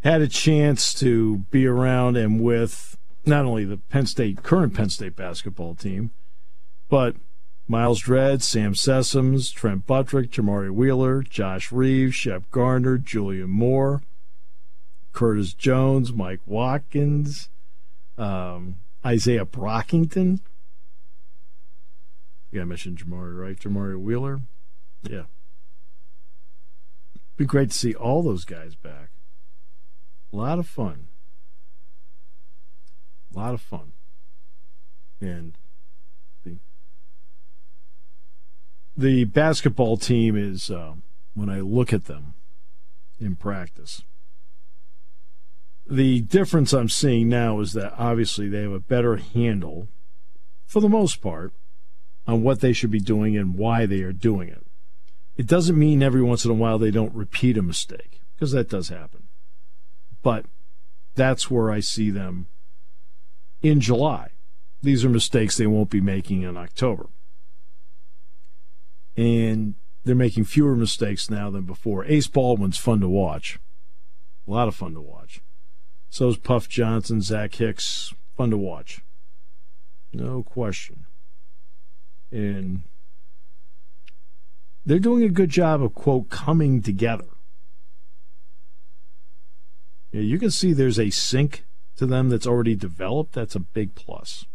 had a chance to be around and with not only the current Penn State basketball team, but Miles Dredd, Sam Sessoms, Trent Buttrick, Jamari Wheeler, Josh Reeves, Shep Gardner, Julian Moore, Curtis Jones, Mike Watkins, Isaiah Brockington. I think I mentioned Jamari, right? Jamari Wheeler. Yeah. Be great to see all those guys back. A lot of fun. A lot of fun. And the basketball team is, when I look at them in practice, the difference I'm seeing now is that obviously they have a better handle, for the most part, on what they should be doing and why they are doing it. It doesn't mean every once in a while they don't repeat a mistake, because that does happen. But that's where I see them in July. These are mistakes they won't be making in October. And they're making fewer mistakes now than before. Ace Baldwin's fun to watch. A lot of fun to watch. So is Puff Johnson, Zach Hicks. Fun to watch. No question. And they're doing a good job of, quote, coming together. Yeah, you can see there's a sync to them that's already developed. That's a big plus.